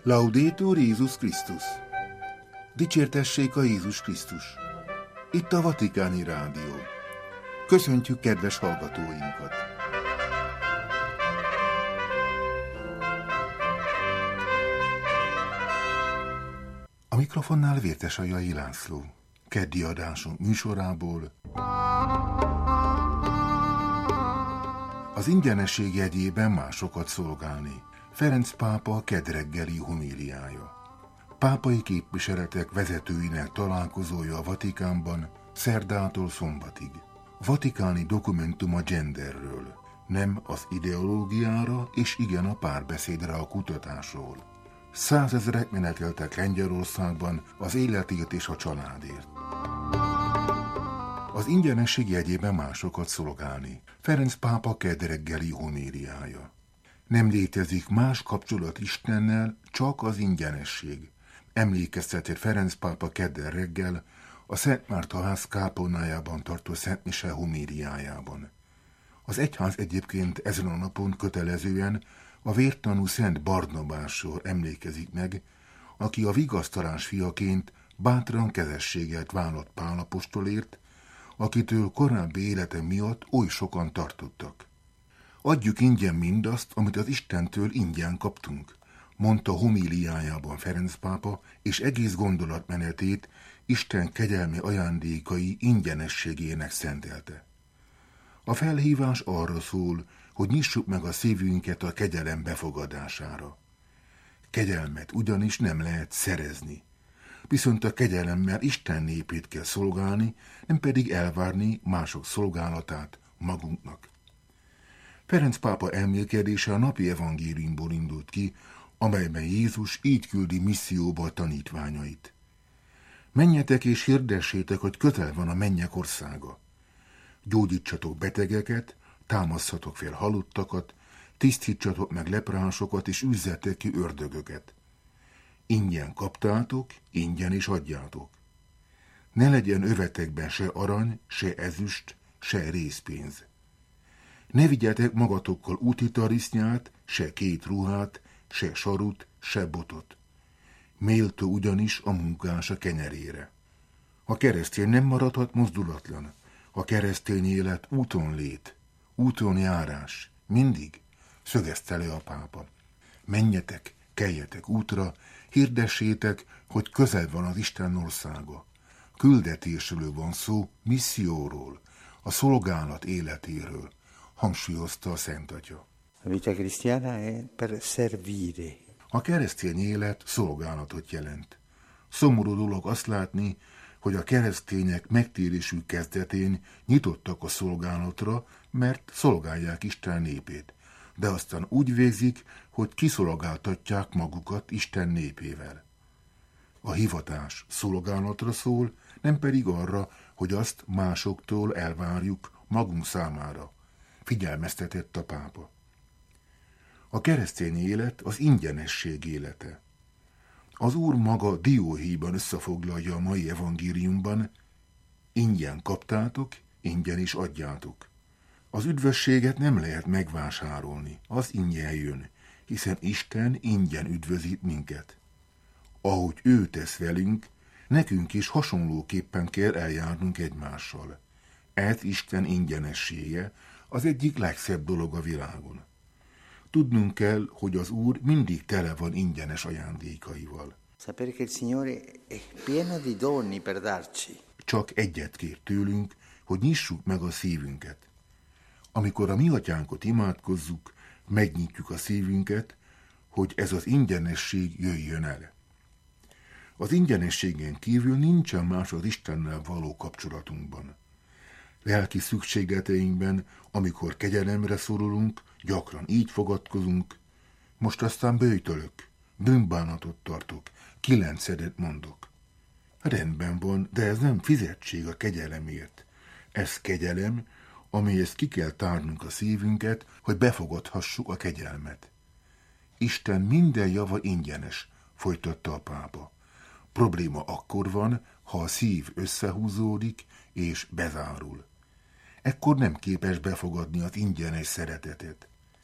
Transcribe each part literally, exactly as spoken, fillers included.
Laudetur Jézus Krisztus! Dicsértessék a Jézus Krisztus! Itt a Vatikáni Rádió. Köszöntjük kedves hallgatóinkat! A mikrofonnál Vértesajai László. Keddi adásunk műsorából az ingyenesség jegyében másokat szolgálni. Ferenc pápa kedd reggeli homíliája. Pápai képviseletek vezetőinek találkozója a Vatikánban szerdától szombatig. Vatikáni dokumentum a genderről, nem az ideológiára és igen a párbeszédre a kutatásról. Százezrek meneteltek Lengyelországban az életért és a családért. Az ingyenesség jegyében másokat szolgálni. Ferenc pápa kedd reggeli homíliája. Nem létezik más kapcsolat Istennel, csak az ingyenesség. Emlékeztetett Ferenc pápa kedden reggel a Szent Márta ház kápolnájában tartó Szent Mise homíliájában. Az egyház egyébként ezen a napon kötelezően a vértanú Szent Barnabásról emlékezik meg, aki a vigasztalás fiaként bátran kezességet vállalt Pál apostolért, akitől korábbi élete miatt oly sokan tartottak. Adjuk ingyen mindazt, amit az Istentől ingyen kaptunk, mondta homíliájában Ferenc pápa, és egész gondolatmenetét Isten kegyelmi ajándékai ingyenességének szentelte. A felhívás arra szól, hogy nyissuk meg a szívünket a kegyelem befogadására. Kegyelmet ugyanis nem lehet szerezni, viszont a kegyelemmel Isten népét kell szolgálni, nem pedig elvárni mások szolgálatát magunknak. Ferenc pápa elmélkedése a napi evangéliumból indult ki, amelyben Jézus így küldi misszióba a tanítványait. Menjetek és hirdessétek, hogy közel van a mennyek országa. Gyógyítsatok betegeket, támaszhatok fel halottakat, tisztítsatok meg leprásokat és üzzetek ki ördögöket. Ingyen kaptátok, ingyen is adjátok. Ne legyen övetekben se arany, se ezüst, se rézpénz. Ne vigyetek magatokkal úti tarisznyát, se két ruhát, se sarut, se botot. Méltó ugyanis a munkás a kenyerére. A keresztény nem maradhat mozdulatlan. A keresztény élet úton lét, úton járás, mindig, szögezte le a pápa. Menjetek, keljetek útra, hirdessétek, hogy közel van az Isten országa. Küldetésről van szó, misszióról, a szolgálat életéről, hangsúlyozta a Szent Atya. A vita cristiana è per servire. A keresztény élet szolgálatot jelent. Szomorú dolog azt látni, hogy a keresztények megtérésük kezdetén nyitottak a szolgálatra, mert szolgálják Isten népét, de aztán úgy végzik, hogy kiszolgáltatják magukat Isten népével. A hivatás szolgálatra szól, nem pedig arra, hogy azt másoktól elvárjuk magunk számára, figyelmeztetett a pápa. A keresztény élet az ingyenesség élete. Az Úr maga dióhéjban összefoglalja a mai evangéliumban: ingyen kaptátok, ingyen is adjátok. Az üdvösséget nem lehet megvásárolni, az ingyen jön, hiszen Isten ingyen üdvözít minket. Ahogy ő tesz velünk, nekünk is hasonlóképpen kell eljárnunk egymással. Ez Isten ingyenessége, az egyik legszebb dolog a világon. Tudnunk kell, hogy az Úr mindig tele van ingyenes ajándékaival. Sapere che il Signore è pieno di doni per darci. Csak egyet kér tőlünk, hogy nyissuk meg a szívünket. Amikor a mi atyánkot imádkozzuk, megnyitjuk a szívünket, hogy ez az ingyenesség jöjjön el. Az ingyenességen kívül nincsen más az Istennel való kapcsolatunkban. Lelki szükségleteinkben, amikor kegyelemre szorulunk, gyakran így fogadkozunk: most aztán böjtölök, bűnbánatot tartok, kilencedet mondok. Rendben van, de ez nem fizetség a kegyelemért. Ez kegyelem, amelyhez ki kell tárnunk a szívünket, hogy befogadhassuk a kegyelmet. Isten minden java ingyenes, folytatta a pápa. Probléma akkor van, ha a szív összehúzódik és bezárul. Ekkor nem képes befogadni az ingyenes szeretetet.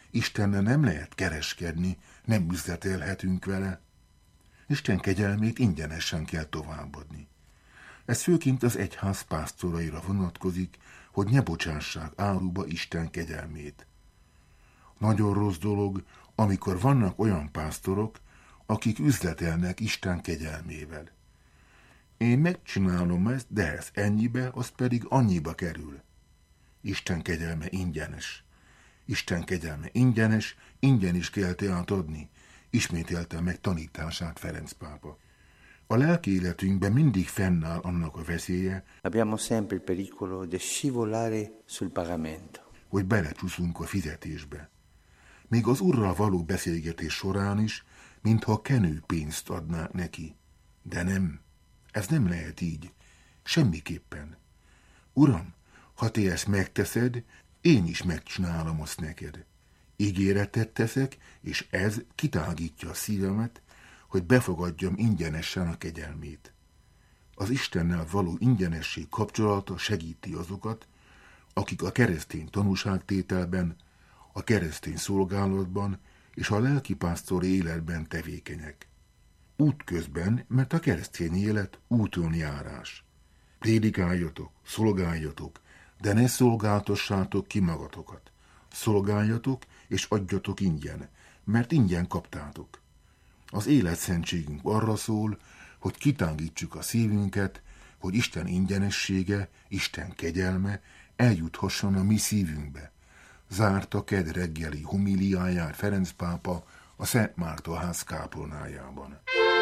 Istennel nem lehet kereskedni, nem üzletelhetünk vele. Isten kegyelmét ingyenesen kell továbbadni. Ez főként az egyház pásztoraira vonatkozik, hogy ne bocsássák áruba Isten kegyelmét. Nagyon rossz dolog, amikor vannak olyan pásztorok, akik üzletelnek Isten kegyelmével. Én megcsinálom ezt, de ez ennyibe, az pedig annyiba kerül. Isten kegyelme ingyenes. Isten kegyelme ingyenes, ingyen is kell tehát adni, ismételte meg tanítását Ferenc pápa. A lelki életünkben mindig fennáll annak a veszélye, abbiamo sempre il pericolo di scivolare sul pagamento, hogy belecsúszunk a fizetésbe. Még az Urral való beszélgetés során is, mintha kenőpénzt adnák neki. De nem, ez nem lehet így, semmiképpen. Uram, ha te ezt megteszed, én is megcsinálom azt neked. Ígéretet teszek, és ez kitágítja a szívemet, hogy befogadjam ingyenesen a kegyelmét. Az Istennel való ingyenesség kapcsolata segíti azokat, akik a keresztény tanúságtételben, a keresztény szolgálatban és a lelkipásztori életben tevékenyek. Útközben, mert a keresztény élet úton járás. Prédikáljatok, szolgáljatok, de ne szolgáltassátok ki magatokat. Szolgáljatok és adjatok ingyen, mert ingyen kaptátok. Az életszentségünk arra szól, hogy kitágítsuk a szívünket, hogy Isten ingyenessége, Isten kegyelme eljuthasson a mi szívünkbe. Zárta kedd reggeli homiliáját Ferenc pápa a Szent Márton ház kápolnájában.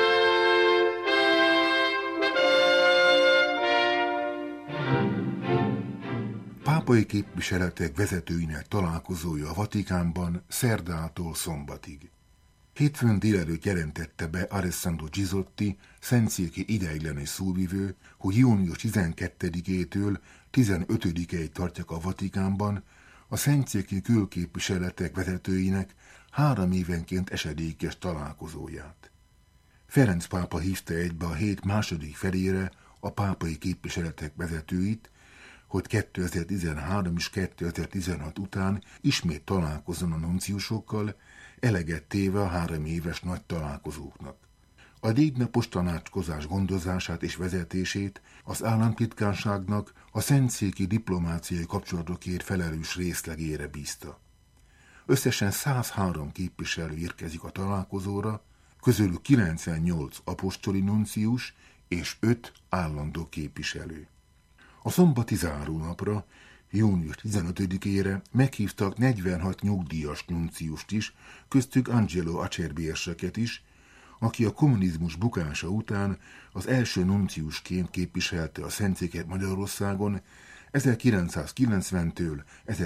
Pápai képviseletek vezetőinek találkozója a Vatikánban szerdától szombatig. Hétfőn délelőtt jelentette be Alessandro Gisotti, szentszéki ideiglenes szóvivő, hogy június tizenkettedikétől tizenötödikéig tartják a Vatikánban a szentszéki külképviseletek vezetőinek három évenként esedékes találkozóját. Ferenc pápa hívta egybe a hét második felére a pápai képviseletek vezetőit, hogy kétezer-tizenhárom és kétezer-tizenhat után ismét találkozzon a nunciusokkal, eleget téve a három éves nagy találkozóknak. A négynapos tanácskozás gondozását és vezetését az államtitkárságnak a szentszéki diplomáciai kapcsolatokért felelős részlegére bízta. Összesen százhárom képviselő érkezik a találkozóra, közülük kilencvennyolc apostoli nuncius és öt állandó képviselő. A szombati zárónapra, június tizenötödikére meghívtak negyvenhat nyugdíjas nunciust is, köztük Angelo Acerbierseket is, aki a kommunizmus bukása után az első nunciusként képviselte a szentszéket Magyarországon ezerkilencszázkilencventől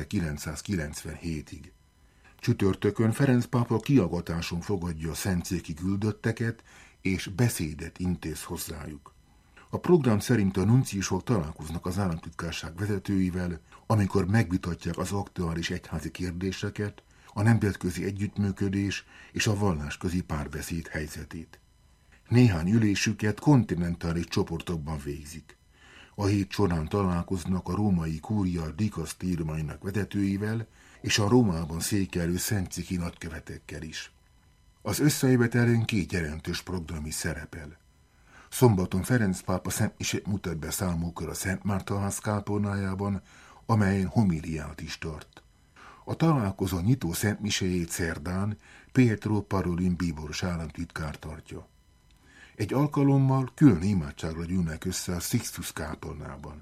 ezerkilencszázkilencvenhétig. Csütörtökön Ferenc pápa kiagatáson fogadja a szentszéki küldötteket, és beszédet intéz hozzájuk. A program szerint a nunciusok találkoznak az államtitkárság vezetőivel, amikor megvitatják az aktuális egyházi kérdéseket, a nemzetközi együttműködés és a vallásközi párbeszéd helyzetét. Néhány ülésüket kontinentális csoportokban végzik. A hét során találkoznak a római kúria dikasztériumainak vezetőivel és a Rómában székelő szentszéki nagykövetekkel is. Az összejövetelen két jelentős program is szerepel. Szombaton Ferenc pápa szentmisét mutat be számukra a Szent Márton ház kápolnájában, amelyen homiliát is tart. A találkozó nyitó szentmiséjét szerdán Pietro Parolin bíboros államtitkár tartja. Egy alkalommal külön imádságra gyűlnek össze a Sixtus kápolnában.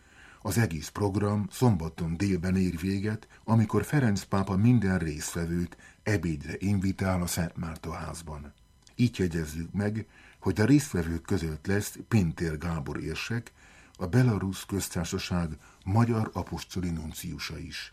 Az egész program szombaton délben ér véget, amikor Ferenc pápa minden résztvevőt ebédre invitál a Szent Márton házban. Így jegyezzük meg, hogy a résztvevők között lesz Pintér Gábor érsek, a Belarusz köztársaság magyar apostoli nunciusa is.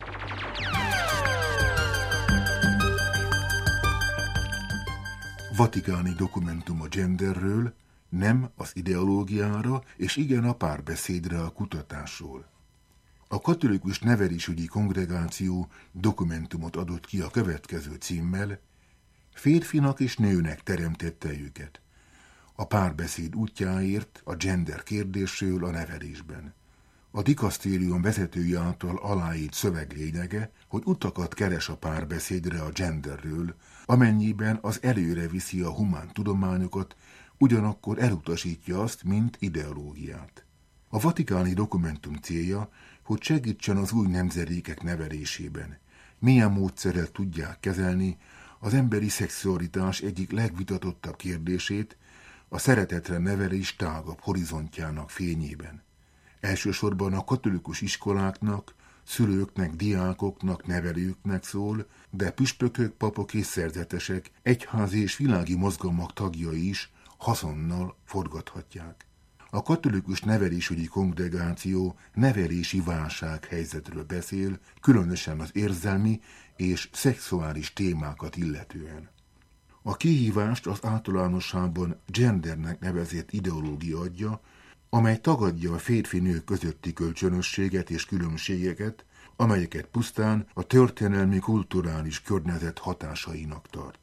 Vatikáni dokumentum a genderről, nem az ideológiára és igen a párbeszédre a kutatásról. A katolikus nevelésügyi kongregáció dokumentumot adott ki a következő címmel: Férfinak és nőnek teremtette őket. A párbeszéd útjáért a gender kérdésről a nevelésben. A dikasztérium vezetői által aláírt szöveg lényege, hogy utakat keres a párbeszédre a genderről, amennyiben az előre viszi a humán tudományokat, ugyanakkor elutasítja azt, mint ideológiát. A vatikáni dokumentum célja, hogy segítsen az új nemzedékek nevelésében. Milyen módszerrel tudják kezelni az emberi szexualitás egyik legvitatottabb kérdését, a szeretetre nevelés tágabb horizontjának fényében. Elsősorban a katolikus iskoláknak, szülőknek, diákoknak, nevelőknek szól, de püspökök, papok és szerzetesek, egyházi és világi mozgalmak tagjai is haszonnal forgathatják. A katolikus nevelésügyi kongregáció nevelési válsághelyzetről beszél, különösen az érzelmi és szexuális témákat illetően. A kihívást az általánosságban gendernek nevezett ideológia adja, amely tagadja a férfi-nő közötti kölcsönösséget és különbségeket, amelyeket pusztán a történelmi kulturális környezet hatásainak tart.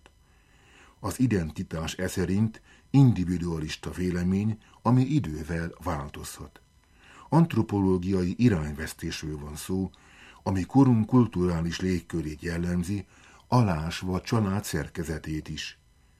Az identitás e szerint individualista vélemény, ami idővel változhat. Antropológiai irányvesztésről van szó, ami korunk kulturális légkörét jellemzi, alásva család szerkezetét is.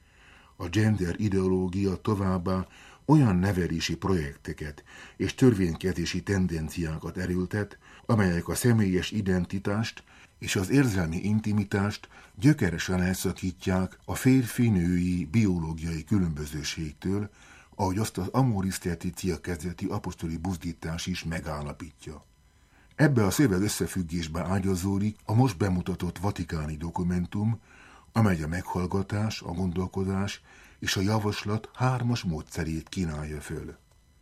A gender ideológia továbbá olyan nevelési projekteket és törvénykezési tendenciákat erőltet, amelyek a személyes identitást és az érzelmi intimitást gyökeresen elszakítják a férfi-női biológiai különbözőségtől, ahogy azt az Amoris Laetitia kezdeti apostoli buzdítás is megállapítja. Ebbe a szöveg összefüggésbe ágyazódik a most bemutatott vatikáni dokumentum, amely a meghallgatás, a gondolkodás és a javaslat hármas módszerét kínálja föl.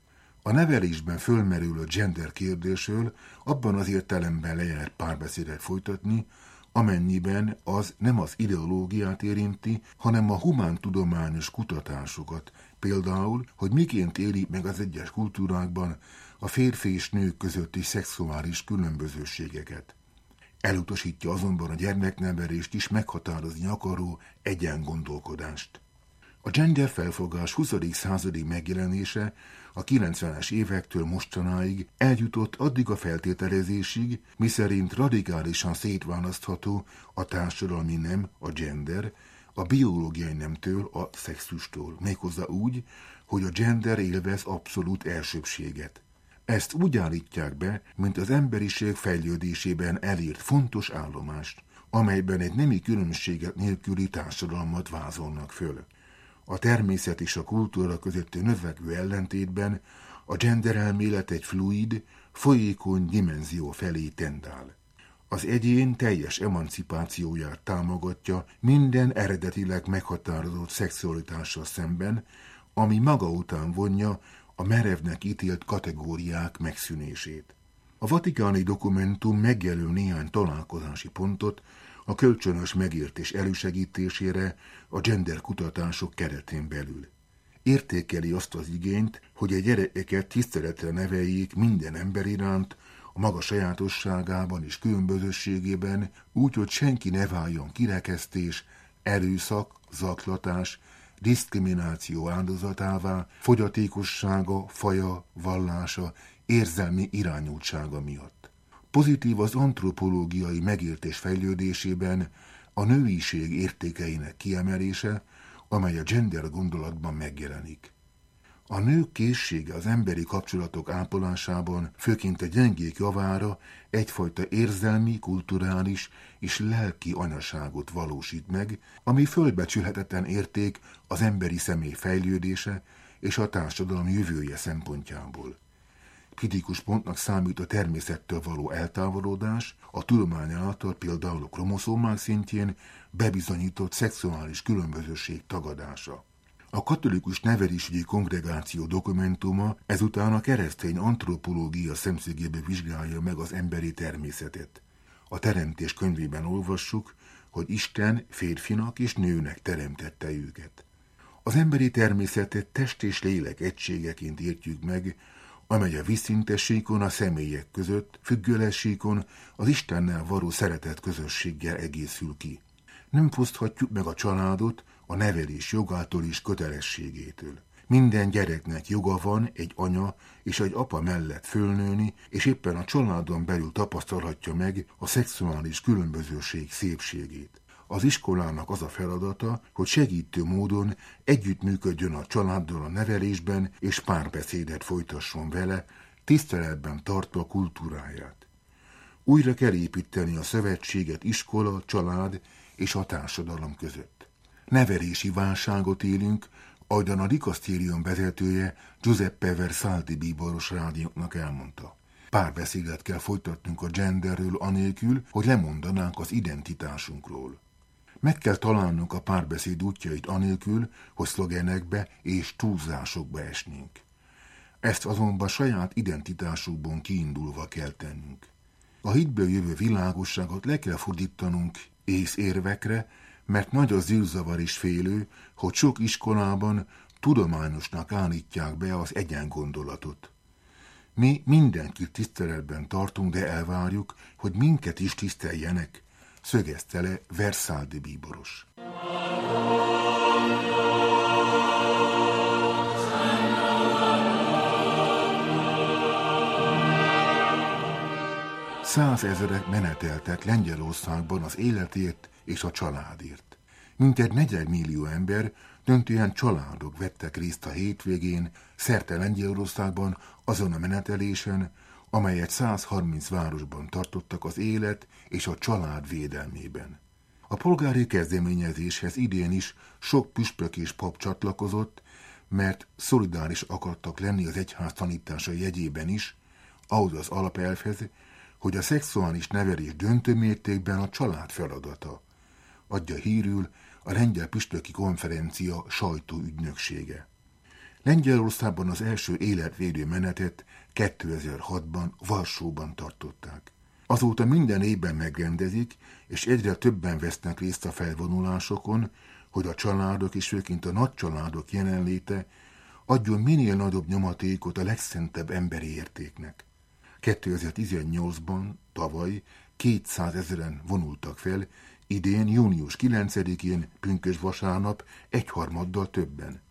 A nevelésben fölmerülő gender kérdésről abban az értelemben lejárt párbeszédet folytatni, amennyiben az nem az ideológiát érinti, hanem a humántudományos kutatásokat, például, hogy miként élik meg az egyes kultúrákban a férfi és nők közötti szexuális különbözőségeket. Elutasítja azonban a gyermeknevelést is meghatározni akaró egyengondolkodást. A gender felfogás huszadik századi megjelenése a kilencvenes évektől mostanáig eljutott addig a feltételezésig, miszerint radikálisan szétválasztható a társadalmi nem, a gender, a biológiai nemtől, a szexustól, méghozzá úgy, hogy a gender élvez abszolút elsőbbséget. Ezt úgy állítják be, mint az emberiség fejlődésében elért fontos állomást, amelyben egy nemi különbséget nélküli társadalmat vázolnak föl. A természet és a kultúra közötti növekvő ellentétben a genderelmélet egy fluid, folyékony dimenzió felé tendál. Az egyén teljes emancipációját támogatja minden eredetileg meghatározott szexualitással szemben, ami maga után vonja a merevnek ítélt kategóriák megszűnését. A vatikáni dokumentum megjelöl néhány találkozási pontot a kölcsönös megértés elősegítésére a gender kutatások keretén belül. Értékeli azt az igényt, hogy a gyerekeket tiszteletre neveljék minden ember iránt, a maga sajátosságában és különbözőségében, úgy, hogy senki ne váljon kirekesztés, erőszak, zaklatás, diszkrimináció áldozatává, fogyatékossága, faja, vallása, érzelmi irányultsága miatt. Pozitív az antropológiai megértés fejlődésében a nőiség értékeinek kiemelése, amely a gender gondolatban megjelenik. A nők készsége az emberi kapcsolatok ápolásában, főként a gyengék javára egyfajta érzelmi, kulturális és lelki anyaságot valósít meg, ami fölbecsülhetetlen érték az emberi személy fejlődése és a társadalom jövője szempontjából. Kritikus pontnak számít a természettől való eltávolodás, a tudomány által például a kromoszómák szintjén bebizonyított szexuális különbözőség tagadása. A katolikus nevelésügyi kongregáció dokumentuma ezután a keresztény antropológia szemszögéből vizsgálja meg az emberi természetet. A Teremtés könyvében olvassuk, hogy Isten férfinak és nőnek teremtette őket. Az emberi természetet test és lélek egységeként értjük meg, amely a vízszintessékon a személyek között, függőlessékon az Istennel való szeretet közösséggel egészül ki. Nem foszthatjuk meg a családot a nevelés jogától és kötelességétől. Minden gyereknek joga van egy anya és egy apa mellett fölnőni, és éppen a családon belül tapasztalhatja meg a szexuális különbözőség szépségét. Az iskolának az a feladata, hogy segítő módon együttműködjön a családdal a nevelésben, és párbeszédet folytasson vele, tiszteletben tartva kultúráját. Újra kell építeni a szövetséget iskola, család és a társadalom között. Nevelési válságot élünk, ahogyan a dikasztérium vezetője Giuseppe Versaldi bíboros rádióknak elmondta. Párbeszédet kell folytatnunk a genderről anélkül, hogy lemondanánk az identitásunkról. Meg kell találnunk a párbeszéd útjait anélkül, hogy szlogenekbe és túlzásokba esnénk. Ezt azonban saját identitásukból kiindulva kell tennünk. A hitből jövő világosságot le kell fordítanunk ész érvekre, mert nagy a zűrzavar és félő, hogy sok iskolában tudományosnak állítják be az egyengondolatot. Mi mindenkit tiszteletben tartunk, de elvárjuk, hogy minket is tiszteljenek, szögezte le Versaldi bíboros. Százezrek meneteltek Lengyelországban az életért és a családért. Mintegy negyvenmillió ember, döntően családok vettek részt a hétvégén szerte Lengyelországban azon a menetelésen, amelyet százharminc városban tartottak az élet és a család védelmében. A polgári kezdeményezéshez idén is sok püspök és pap csatlakozott, mert szolidáris akartak lenni az egyház tanítása jegyében is, ahhoz az alapelvhez, hogy a szexuális nevelés döntő mértékben a család feladata, adja hírül a Lengyel Püspöki Konferencia sajtóügynöksége. Lengyelországban az első életvédő menetet kétezer-hatban Varsóban tartották. Azóta minden évben megrendezik, és egyre többen vesznek részt a felvonulásokon, hogy a családok és főként a nagycsaládok jelenléte adjon minél nagyobb nyomatékot a legszentebb emberi értéknek. kétezer-tizennyolcban, tavaly kétszázezren vonultak fel, idén június kilencedikén, pünkösd vasárnap egyharmaddal többen.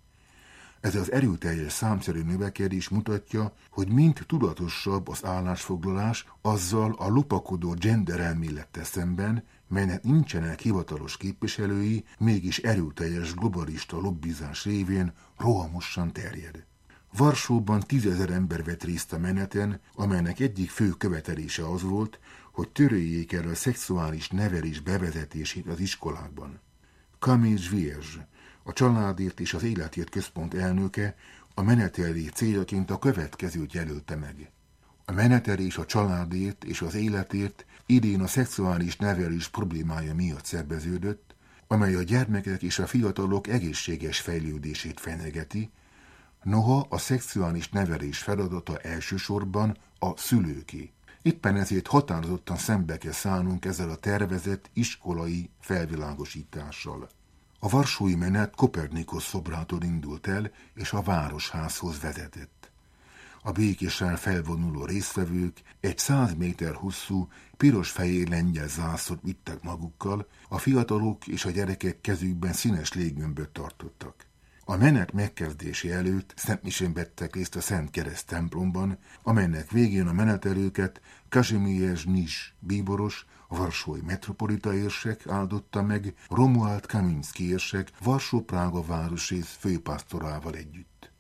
Ez az erőteljes számszerű növekedés mutatja, hogy mind tudatosabb az állásfoglalás azzal a lopakodó gender elmélettel szemben, melynek nincsenek hivatalos képviselői, mégis erőteljes globalista lobbizás révén rohamosan terjed. Varsóban tízezer ember vett részt a meneten, amelynek egyik fő követelése az volt, hogy töröljék el a szexuális nevelés bevezetését az iskolákban. Kamil Zsvierzs, a Családért és az Életért Központ elnöke a menetelés céljaként a következőt jelölte meg. A menetelés a családért és az életért idén a szexuális nevelés problémája miatt szerveződött, amely a gyermekek és a fiatalok egészséges fejlődését fenyegeti, noha a szexuális nevelés feladata elsősorban a szülőké. Éppen ezért határozottan szembe kell szállnunk ezzel a tervezett iskolai felvilágosítással. A varsói menet Kopernikusz szobrától indult el, és a Városházhoz vezetett. A békésen felvonuló résztvevők egy száz méter hosszú, piros-fehér lengyel zászlót vittek magukkal, a fiatalok és a gyerekek kezükben színes léggömböt tartottak. A menet megkezdése előtt szentmisén vettek részt a Szent Kereszt templomban, amelynek végén a menetelőket Kazimierz Nis bíboros, a varsói metropolita érsek áldotta meg Romuald Kaminski érsek Varsó-Prága városrész főpásztorával együtt.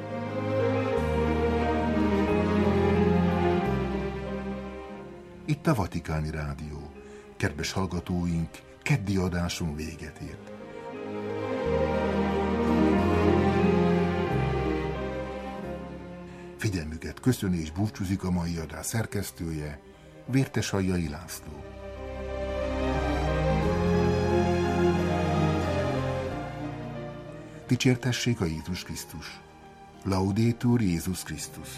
Itt a Vatikáni Rádió. Kedves hallgatóink, keddi adásunk véget ért. Figyelmüket köszöni és búcsúzik a mai adás szerkesztője, Vértesaljai László. Dicsértessék a Jézus Krisztus! Laudetur Jézus Krisztus!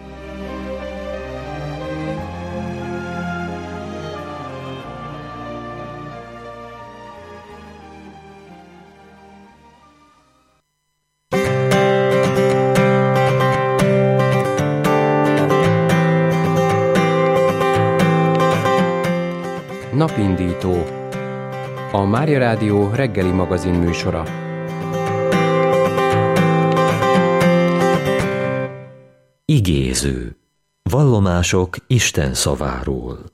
Napindító, a Mária Rádió reggeli magazin műsora. Igéző. Vallomások Isten szaváról.